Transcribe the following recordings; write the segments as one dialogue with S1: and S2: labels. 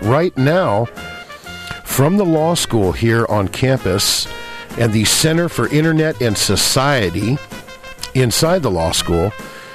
S1: right now from the law school here on campus and the Center for Internet and Society inside the law school,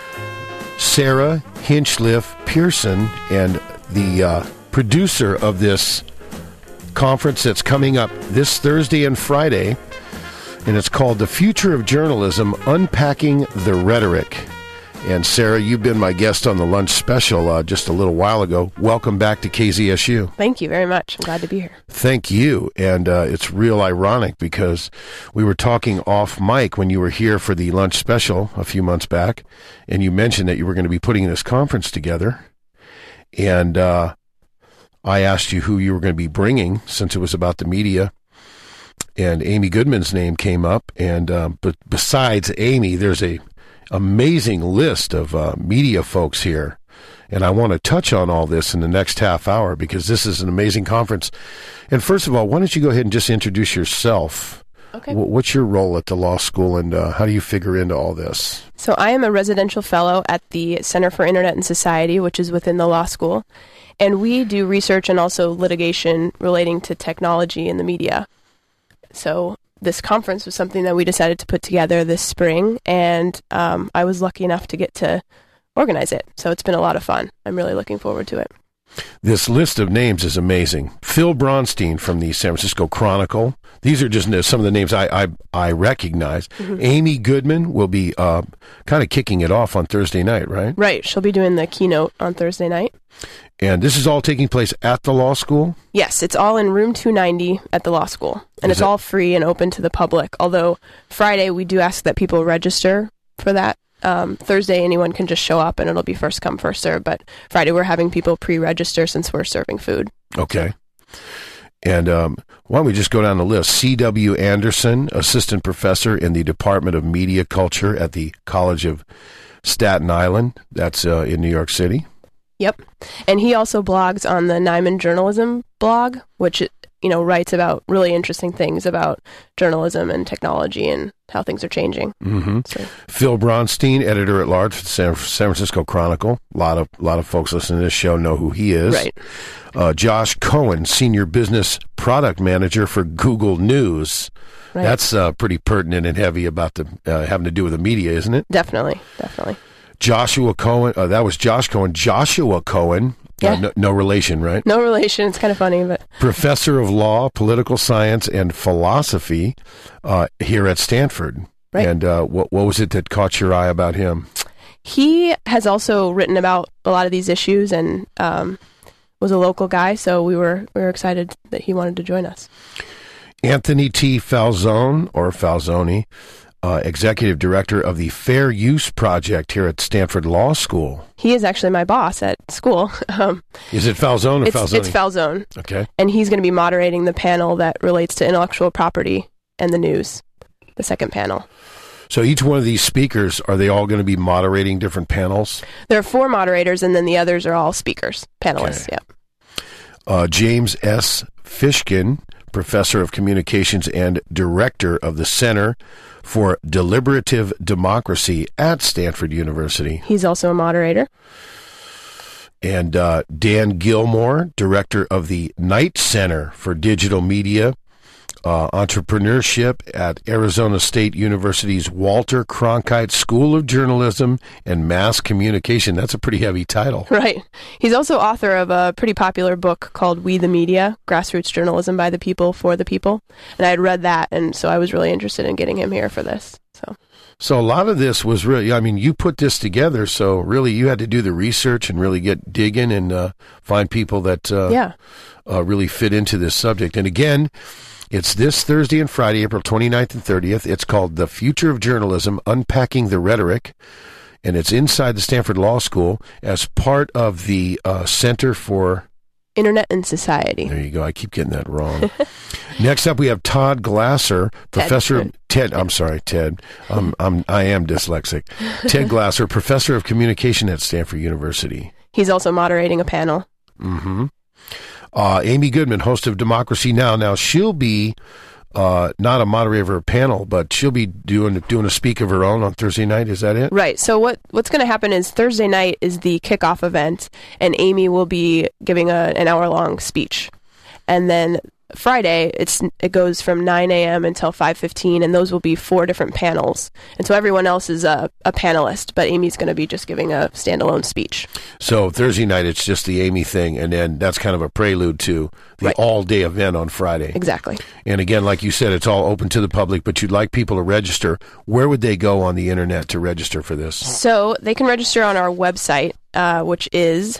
S1: Sarah Hinchliffe Pearson, and the producer of this conference that's coming up this Thursday and Friday, and it's called The Future of Journalism, Unpacking the Rhetoric. And Sarah, you've been my guest on the lunch special just a little while ago. Welcome back to KZSU.
S2: Thank you very much. I'm glad to be here.
S1: Thank you. And it's real ironic because we were talking off mic when you were here for the lunch special a few months back, and you mentioned that you were going to be putting this conference together. And I asked you who you were going to be bringing since it was about the media. And Amy Goodman's name came up. And but besides Amy, there's a amazing list of media folks here, and I want to touch on all this in the next half hour because this is an amazing conference. And first of all, why don't you go ahead and just introduce yourself?
S2: Okay.
S1: What's your role at the law school, and how do you figure into all this?
S2: So I am a residential fellow at the Center for Internet and Society, which is within the law school, and we do research and also litigation relating to technology in the media. So this conference was something that we decided to put together this spring, and I was lucky enough to get to organize it. So it's been a lot of fun. I'm really looking forward to it.
S1: This list of names is amazing. Phil Bronstein from the San Francisco Chronicle. These are just some of the names I recognize. Mm-hmm. Amy Goodman will be kind of kicking it off on Thursday night, right?
S2: Right. She'll be doing the keynote on Thursday night.
S1: And this is all taking place at the law school?
S2: Yes, it's all in room 290 at the law school. And it's all free and open to the public. Although Friday, we do ask that people register for that. Thursday, anyone can just show up and it'll be first come, first serve. But Friday, we're having people pre-register since we're serving food.
S1: Okay. And why don't we just go down the list? C.W. Anderson, assistant professor in the Department of Media Culture at the College of Staten Island. That's in New York City.
S2: Yep. And he also blogs on the Nyman Journalism blog, which, writes about really interesting things about journalism and technology and how things are changing.
S1: Mm-hmm. So. Phil Bronstein, editor-at-large for the San Francisco Chronicle. A lot of folks listening to this show know who he is.
S2: Right.
S1: Josh Cohen, senior business product manager for Google News. Right. That's pretty pertinent and heavy about the having to do with the media, isn't it?
S2: Definitely.
S1: Joshua Cohen, that was Josh Cohen. Joshua Cohen,
S2: yeah.
S1: No relation, right?
S2: No relation. It's kind of funny, but
S1: professor of law, political science, and philosophy here at Stanford.
S2: Right.
S1: And what was it that caught your eye about him?
S2: He has also written about a lot of these issues and was a local guy, so we were excited that he wanted to join us.
S1: Anthony T. Falzone, or Falzoni, executive director of the Fair Use Project here at Stanford Law School.
S2: He is actually my boss at school.
S1: Is it Falzone or Falzoni?
S2: It's Falzone.
S1: Okay.
S2: And he's going to be moderating the panel that relates to intellectual property and the news, the second panel.
S1: So each one of these speakers, are they all going to be moderating different panels?
S2: There are 4 moderators, and then the others are all speakers, panelists.
S1: Okay.
S2: Yeah.
S1: James S. Fishkin, professor of communications and director of the Center for Deliberative Democracy at Stanford University.
S2: He's also a moderator.
S1: And Dan Gilmore, director of the Knight Center for Digital Media, Entrepreneurship at Arizona State University's Walter Cronkite School of Journalism and Mass Communication. That's a pretty heavy title.
S2: Right. He's also author of a pretty popular book called We the Media, Grassroots Journalism by the People, for the People. And I had read that, and so I was really interested in getting him here for this.
S1: So a lot of this was really, you put this together, so really you had to do the research and really get digging and find people that really fit into this subject. And again, it's this Thursday and Friday, April 29th and 30th. It's called The Future of Journalism, Unpacking the Rhetoric, and it's inside the Stanford Law School as part of the Center for
S2: Internet and Society.
S1: There you go. I keep getting that wrong. Next up, we have Todd Glasser, professor of Ted. I'm sorry, Ted. I am dyslexic. Ted Glasser, professor of communication at Stanford University.
S2: He's also moderating a panel.
S1: Mm-hmm. Amy Goodman, host of Democracy Now! Now, she'll be not a moderator of a panel, but she'll be doing a speak of her own on Thursday night. Is that it?
S2: Right. So what's going to happen is Thursday night is the kickoff event, and Amy will be giving an hour-long speech. And then Friday, it goes from 9 a.m. until 5:15, and those will be 4 different panels. And so everyone else is a panelist, but Amy's going to be just giving a standalone speech.
S1: So Thursday night, it's just the Amy thing, and then that's kind of a prelude to the all-day event on Friday.
S2: Exactly.
S1: And again, like you said, it's all open to the public, but you'd like people to register. Where would they go on the internet to register for this?
S2: So they can register on our website, which is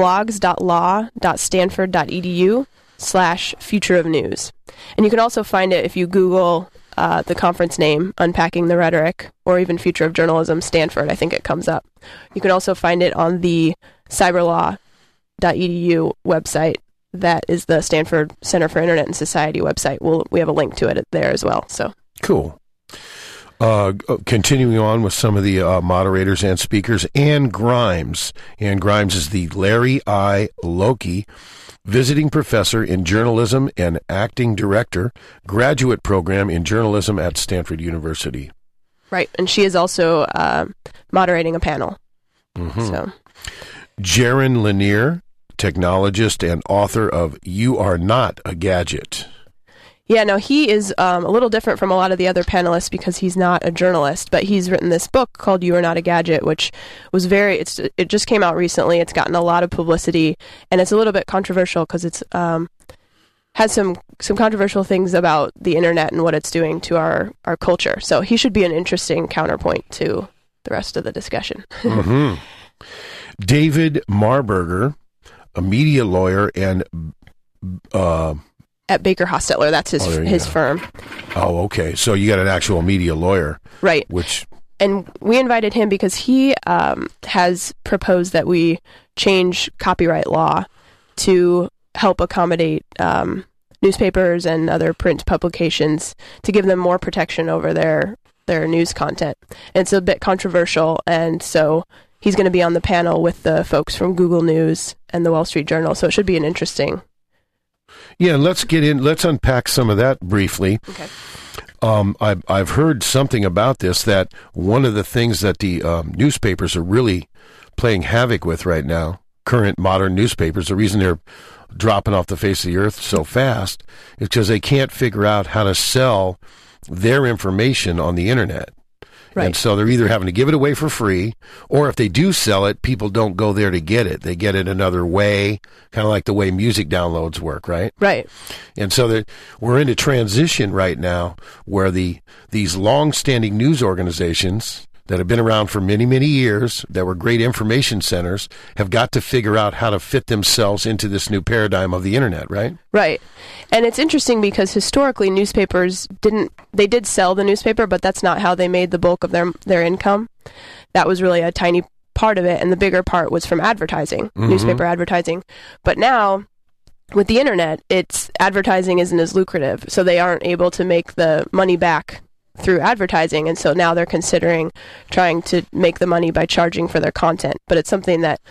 S2: blogs.law.stanford.edu/future of news. And you can also find it if you Google the conference name, Unpacking the Rhetoric, or even Future of Journalism Stanford. I think it comes up. You can also find it on the cyberlaw.edu website. That is the Stanford Center for Internet and Society website. We have a link to it there as well. So
S1: cool. Continuing on with some of the moderators and speakers, Anne Grimes. Anne Grimes is the Larry I. Lokey Visiting Professor in Journalism and Acting Director, Graduate Program in Journalism at Stanford University.
S2: Right, and she is also moderating a panel.
S1: Mm-hmm.
S2: So,
S1: Jaron Lanier, technologist and author of You Are Not a Gadget.
S2: Yeah, no, he is a little different from a lot of the other panelists because he's not a journalist, but he's written this book called You Are Not a Gadget, which was it just came out recently. It's gotten a lot of publicity, and it's a little bit controversial because it's has some controversial things about the internet and what it's doing to our culture. So he should be an interesting counterpoint to the rest of the discussion.
S1: Mm-hmm. David Marburger, a media lawyer and
S2: at Baker Hostetler, that's his firm.
S1: Oh, okay. So you got an actual media lawyer,
S2: right? And we invited him because he has proposed that we change copyright law to help accommodate newspapers and other print publications to give them more protection over their news content. And it's a bit controversial, and so he's going to be on the panel with the folks from Google News and the Wall Street Journal. So it should be an interesting.
S1: Yeah, let's unpack some of that briefly.
S2: Okay.
S1: I've heard something about this, that one of the things that the newspapers are really playing havoc with right now, current modern newspapers, the reason they're dropping off the face of the earth so fast is because they can't figure out how to sell their information on the internet. Right. And so they're either having to give it away for free, or if they do sell it, people don't go there to get it. They get it another way, kind of like the way music downloads work, right?
S2: Right.
S1: And so we're in a transition right now where these long-standing news organizations that have been around for many, many years, that were great information centers, have got to figure out how to fit themselves into this new paradigm of the internet, right?
S2: Right. And it's interesting because historically newspapers did sell the newspaper, but that's not how they made the bulk of their income. That was really a tiny part of it, and the bigger part was from advertising, newspaper advertising. But now, with the internet, advertising isn't as lucrative, so they aren't able to make the money back through advertising, and so now they're considering trying to make the money by charging for their content. But it's something that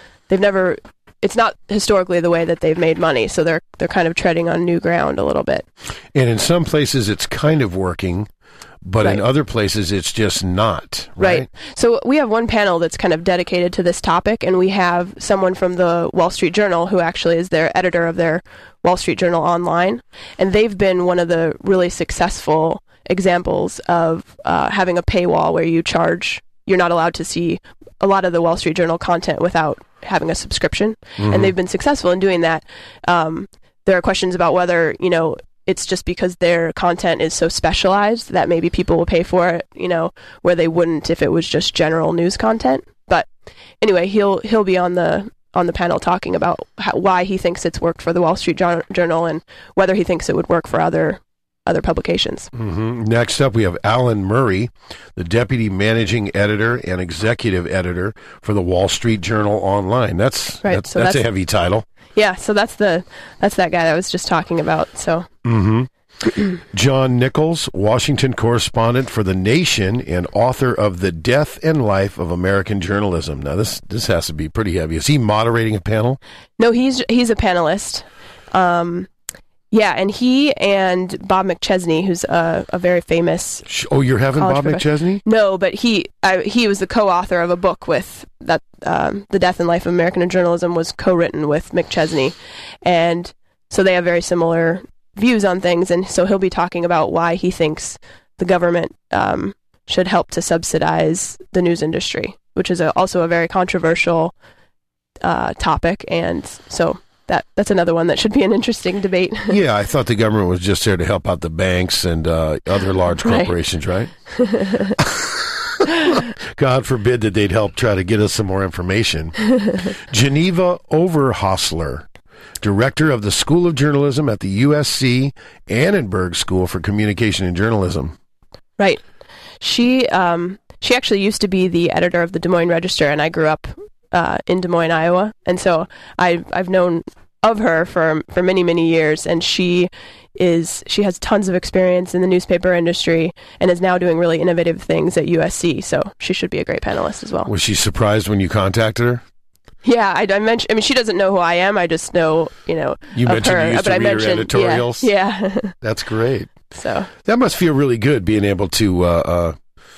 S2: it's not historically the way that they've made money, so they're kind of treading on new ground a little bit.
S1: And in some places it's kind of working, but in other places it's just not, right?
S2: So we have one panel that's kind of dedicated to this topic, and we have someone from the Wall Street Journal who actually is their editor of their Wall Street Journal Online, and they've been one of the really successful examples of having a paywall where you're not allowed to see a lot of the Wall Street Journal content without having a subscription. And they've been successful in doing that. There are questions about whether, it's just because their content is so specialized that maybe people will pay for it, where they wouldn't if it was just general news content. But anyway, he'll be on the panel talking about why he thinks it's worked for the Wall Street Journal and whether he thinks it would work for other publications.
S1: Mm-hmm. Next up, we have Alan Murray, the Deputy Managing Editor and Executive Editor for the Wall Street Journal Online. That's a heavy title.
S2: Yeah, so that's that guy that I was just talking about. So.
S1: Mm-hmm. John Nichols, Washington correspondent for The Nation and author of The Death and Life of American Journalism. Now, this has to be pretty heavy. Is he moderating a panel?
S2: No, he's a panelist. Yeah, and he and Bob McChesney, who's a very famous.
S1: Oh, you're having Bob McChesney?
S2: No, but he was the co-author of a book with that. The Death and Life of American Journalism was co-written with McChesney, and so they have very similar views on things. And so he'll be talking about why he thinks the government should help to subsidize the news industry, which is also a very controversial topic, and so. That's another one that should be an interesting debate.
S1: Yeah, I thought the government was just there to help out the banks and other large corporations, right? God forbid that they'd help try to get us some more information. Geneva Overhosler, director of the School of Journalism at the USC Annenberg School for Communication and Journalism.
S2: Right. She actually used to be the editor of the Des Moines Register, and I grew up in Des Moines, Iowa, and so I've known of her for many, many years, and she has tons of experience in the newspaper industry and is now doing really innovative things at USC, so she should be a great panelist as well.
S1: Was she surprised when you contacted her?
S2: Yeah, I mentioned. I mean, she doesn't know who I am. I just know,
S1: you
S2: of
S1: mentioned
S2: her.
S1: you used to read her editorials.
S2: Yeah.
S1: That's great.
S2: So
S1: that must feel really good being able to.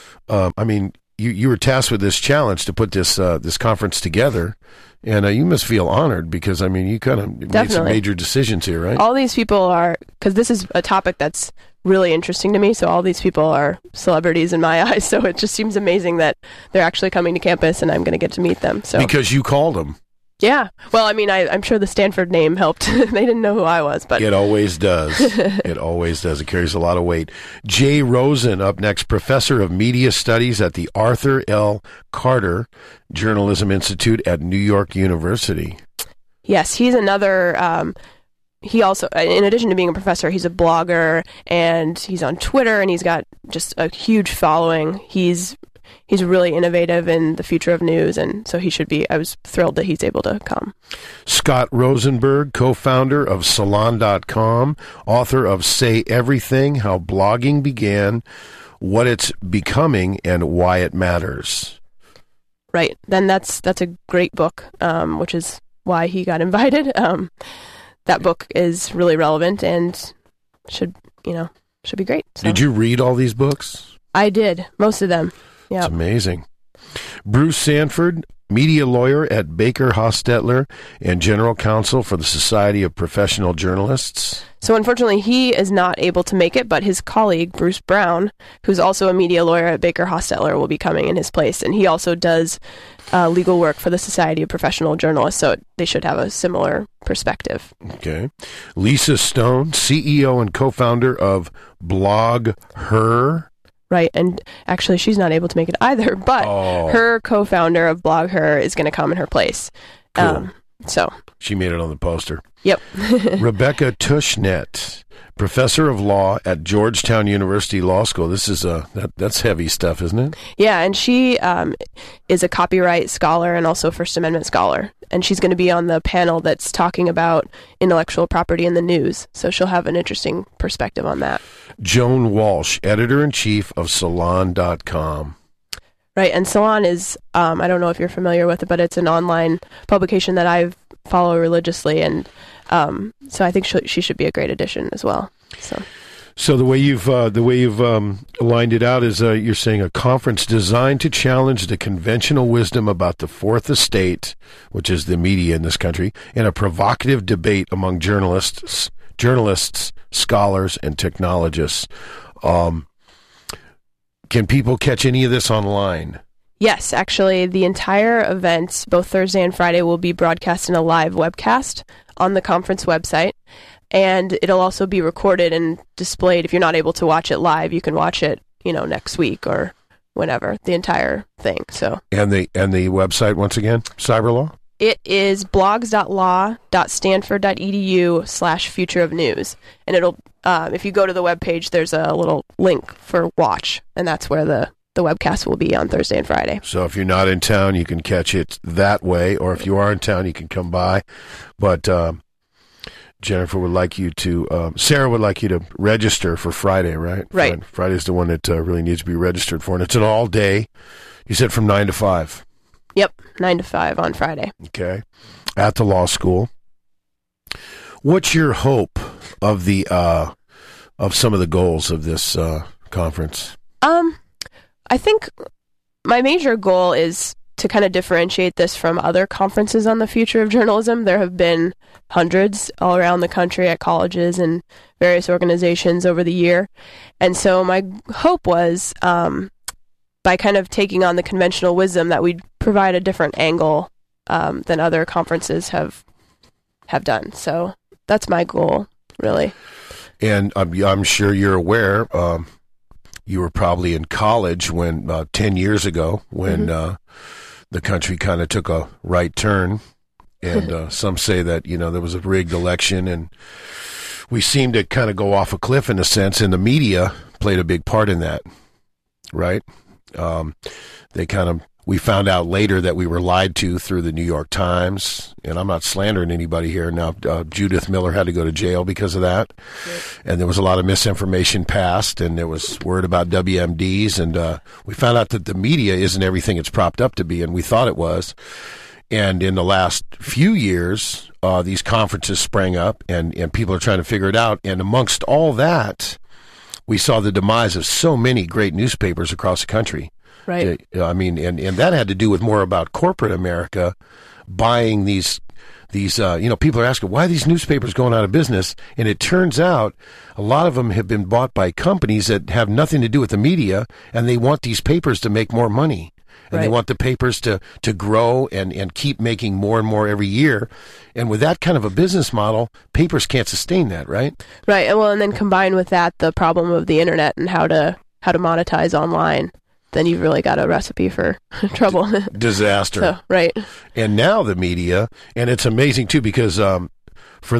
S1: I mean, you were tasked with this challenge to put this conference together, and you must feel honored because, I mean, you kind of made some major decisions here, right?
S2: All these people are, because this is a topic that's really interesting to me, so all these people are celebrities in my eyes, so it just seems amazing that they're actually coming to campus and I'm going to get to meet them. So
S1: because you called them.
S2: Yeah. Well, I mean, I'm sure the Stanford name helped. They didn't know who I was, but
S1: it always does. It always does. It carries a lot of weight. Jay Rosen up next, professor of media studies at the Arthur L. Carter Journalism Institute at New York University.
S2: Yes, he's another. He also, in addition to being a professor, he's a blogger and he's on Twitter and he's got just a huge following. He's really innovative in the future of news, and so he should be. I was thrilled that he's able to come.
S1: Scott Rosenberg, co-founder of Salon.com, author of Say Everything, How Blogging Began, What It's Becoming, and Why It Matters.
S2: Right. Then that's a great book, which is why he got invited. That book is really relevant and should be great. So.
S1: Did you read all these books?
S2: I did, most of them.
S1: It's amazing. Bruce Sanford, media lawyer at Baker Hostetler and general counsel for the Society of Professional Journalists.
S2: So unfortunately, he is not able to make it, but his colleague, Bruce Brown, who's also a media lawyer at Baker Hostetler, will be coming in his place. And he also does legal work for the Society of Professional Journalists, so they should have a similar perspective.
S1: Okay. Lisa Stone, CEO and co-founder of BlogHer.
S2: Right, and actually she's not able to make it either, but her co-founder of BlogHer is going to come in her place.
S1: Cool.
S2: So
S1: she made it on the poster.
S2: Yep.
S1: Rebecca Tushnet, professor of law at Georgetown University Law School. This is that's heavy stuff, isn't it?
S2: Yeah, and she is a copyright scholar and also First Amendment scholar, and she's going to be on the panel that's talking about intellectual property in the news. So she'll have an interesting perspective on that.
S1: Joan Walsh, editor-in-chief of Salon.com.
S2: Right, and Salon is, I don't know if you're familiar with it, but it's an online publication that I follow religiously, and so I think she should be a great addition as well. So
S1: the way you've lined it out is you're saying a conference designed to challenge the conventional wisdom about the Fourth Estate, which is the media in this country, and a provocative debate among journalists, scholars, and technologists. Can people catch any of this online?
S2: Yes, actually, the entire event, both Thursday and Friday, will be broadcast in a live webcast on the conference website, and it'll also be recorded and displayed. If you're not able to watch it live, you can watch it, next week or whenever, the entire thing. So. And the
S1: website, once again, Cyberlaw?
S2: It is blogs.law.stanford.edu/future of news. And it'll, if you go to the webpage, there's a little link for watch, and that's where the webcast will be on Thursday and Friday.
S1: So if you're not in town, you can catch it that way, or if you are in town, you can come by. But Jennifer would like you to, Sarah would like you to register for Friday, right?
S2: Right.
S1: Friday's the one that really needs to be registered for, and it's an all day. You said from 9 to 5.
S2: Yep, 9 to 5 on Friday.
S1: Okay. At the law school. What's your hope of the of some of the goals of this conference?
S2: I think my major goal is to kind of differentiate this from other conferences on the future of journalism. There have been hundreds all around the country at colleges and various organizations over the year. And so my hope was, by kind of taking on the conventional wisdom, that we'd provide a different angle than other conferences have done. So that's my goal, really.
S1: And I'm sure you're aware, you were probably in college when 10 years ago when the country kind of took a right turn. And some say that, there was a rigged election and we seemed to kind of go off a cliff in a sense, and the media played a big part in that, right? We found out later that we were lied to through the New York Times, and I'm not slandering anybody here. Now, Judith Miller had to go to jail because of that, and there was a lot of misinformation passed, and there was word about WMDs, and we found out that the media isn't everything it's propped up to be, and we thought it was. And in the last few years, these conferences sprang up, and people are trying to figure it out, and amongst all that, we saw the demise of so many great newspapers across the country.
S2: Right.
S1: I mean, and that had to do with more about corporate America buying these people are asking, why are these newspapers going out of business? And it turns out a lot of them have been bought by companies that have nothing to do with the media, and they want these papers to make more money. And They want the papers to grow and keep making more and more every year. And with that kind of a business model, papers can't sustain that, right?
S2: Right. And then combine with that the problem of the internet and how to monetize online. Then you've really got a recipe for trouble.
S1: Disaster.
S2: So, right.
S1: And now the media, and it's amazing too, because for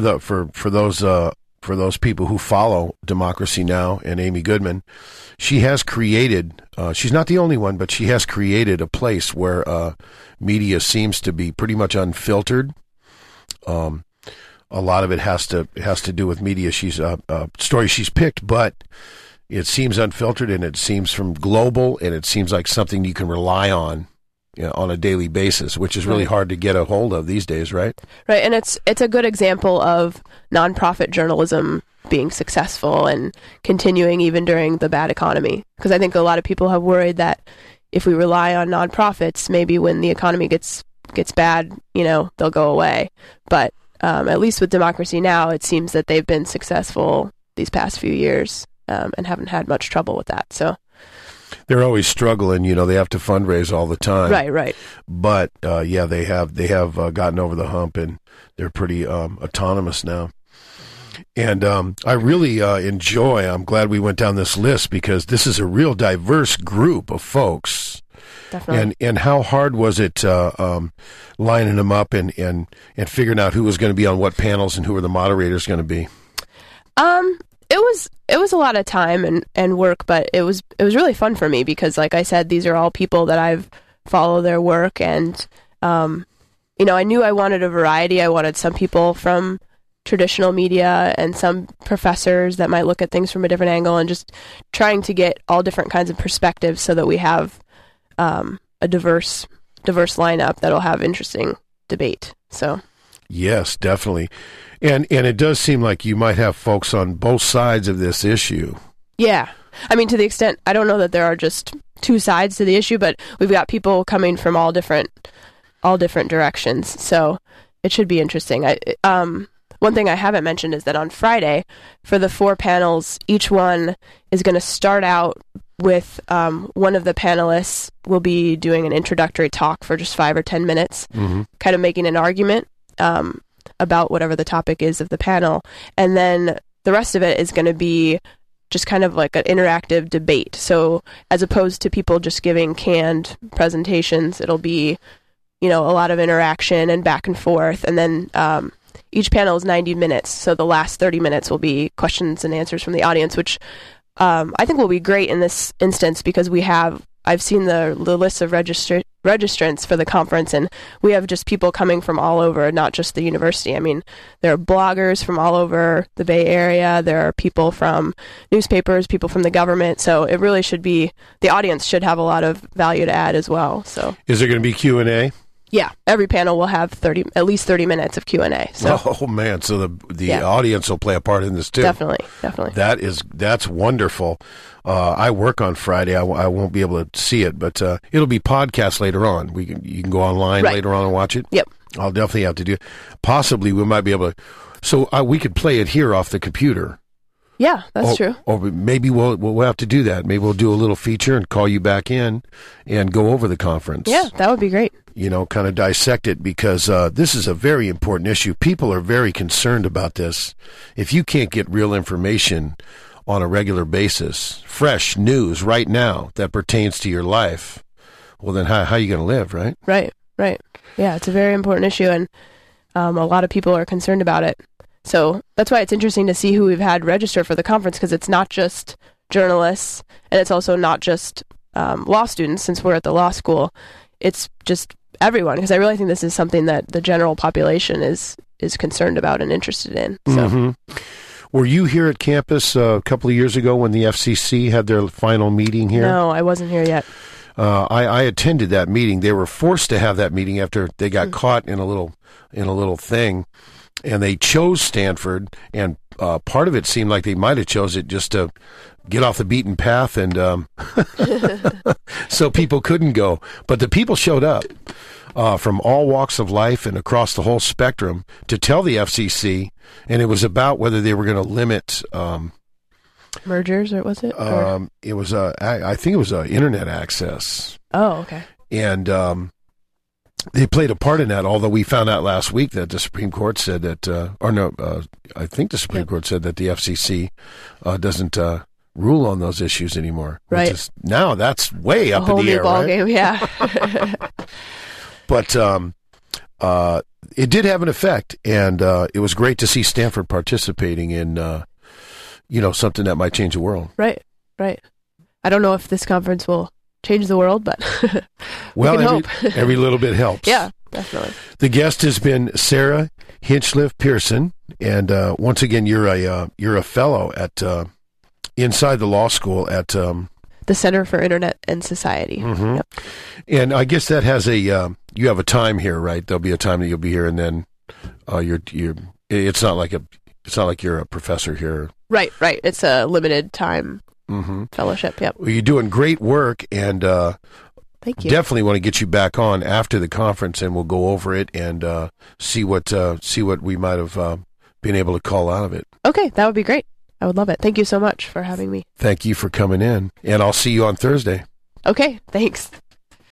S1: those people who follow Democracy Now! And Amy Goodman, she has created, she's not the only one, but she has created a place where media seems to be pretty much unfiltered. A lot of it has to do with media. She's stories she's picked, but it seems unfiltered, and it seems from global, and it seems like something you can rely on, on a daily basis, which is really hard to get a hold of these days, right?
S2: Right, and it's a good example of nonprofit journalism being successful and continuing even during the bad economy. Because I think a lot of people have worried that if we rely on nonprofits, maybe when the economy gets bad, they'll go away. But at least with Democracy Now!, it seems that they've been successful these past few years. And haven't had much trouble with that. So
S1: they're always struggling. They have to fundraise all the time.
S2: Right.
S1: But they have gotten over the hump, and they're pretty autonomous now. And I really enjoy. I'm glad we went down this list because this is a real diverse group of folks.
S2: Definitely.
S1: And how hard was it lining them up and figuring out who was going to be on what panels and who were the moderators going to be?
S2: It was a lot of time and work, but it was really fun for me because, like I said, these are all people that I've followed their work, and I knew I wanted a variety. I wanted some people from traditional media and some professors that might look at things from a different angle, and just trying to get all different kinds of perspectives so that we have a diverse lineup that'll have interesting debate. So
S1: yes, definitely. And it does seem like you might have folks on both sides of this issue.
S2: Yeah. I mean, to the extent, I don't know that there are just two sides to the issue, but we've got people coming from all different directions. So it should be interesting. One thing I haven't mentioned is that on Friday, for the 4 panels, each one is going to start out with one of the panelists will be doing an introductory talk for just 5 or 10 minutes, kind of making an argument about whatever the topic is of the panel. And then the rest of it is going to be just kind of like an interactive debate. So as opposed to people just giving canned presentations, it'll be, a lot of interaction and back and forth. And then each panel is 90 minutes. So the last 30 minutes will be questions and answers from the audience, which I think will be great in this instance because I've seen the list of registrants for the conference, and we have just people coming from all over, not just the university. I mean, there are bloggers from all over the Bay Area. There are people from newspapers, people from the government. So it really should be, the audience should have a lot of value to add as well. So
S1: is there going to be Q&A?
S2: Yeah, every panel will have at least 30 minutes of Q&A. So.
S1: Oh man, so the audience will play a part in this too.
S2: Definitely.
S1: That's wonderful. I work on Friday. I won't be able to see it, but it'll be podcast later on. You can go online later on and watch it.
S2: Yep.
S1: I'll definitely have to do it. Possibly we might be able to. So we could play it here off the computer.
S2: Yeah, that's true.
S1: Or maybe we'll have to do that. Maybe we'll do a little feature and call you back in and go over the conference.
S2: Yeah, that would be great.
S1: Kind of dissect it, because this is a very important issue. People are very concerned about this. If you can't get real information on a regular basis, fresh news right now that pertains to your life, well, then how are you going to live, right?
S2: Right. Yeah, it's a very important issue, and a lot of people are concerned about it. So that's why it's interesting to see who we've had register for the conference, because it's not just journalists, and it's also not just law students, since we're at the law school. It's just everyone, because I really think this is something that the general population is concerned about and interested in. So.
S1: Mm-hmm. Were you here at campus a couple of years ago when the FCC had their final meeting here?
S2: No, I wasn't here yet.
S1: I attended that meeting. They were forced to have that meeting after they got caught in a little thing. And they chose Stanford, and part of it seemed like they might have chose it just to get off the beaten path, and so people couldn't go. But the people showed up from all walks of life and across the whole spectrum to tell the FCC, and it was about whether they were going to limit
S2: mergers, or was it?
S1: It was I think it was internet access.
S2: Oh, okay.
S1: And they played a part in that, although we found out last week that the Supreme Court said that, I think the Supreme Court said that the FCC doesn't rule on those issues anymore.
S2: Right.
S1: Now that's way up in the air,
S2: ball
S1: right?
S2: game, yeah.
S1: But it did have an effect, and it was great to see Stanford participating in, something that might change the world.
S2: Right. I don't know if this conference will change the world, but
S1: every little bit helps.
S2: Yeah, definitely.
S1: The guest has been Sarah Hinchliffe Pearson, and once again, you're a fellow at inside the law school at
S2: the Center for Internet and Society.
S1: Mm-hmm.
S2: Yep.
S1: And I guess that has you have a time here, right? There'll be a time that you'll be here, and then it's not like you're a professor here.
S2: Right. It's a limited time.
S1: Mm-hmm.
S2: Fellowship, yep.
S1: Well, you're doing great work, and
S2: thank you.
S1: Definitely want to get you back on after the conference, and we'll go over it and see what we might have been able to call out of it.
S2: Okay, that would be great. I would love it. Thank you so much for having me.
S1: Thank you for coming in, and I'll see you on Thursday.
S2: Okay, thanks.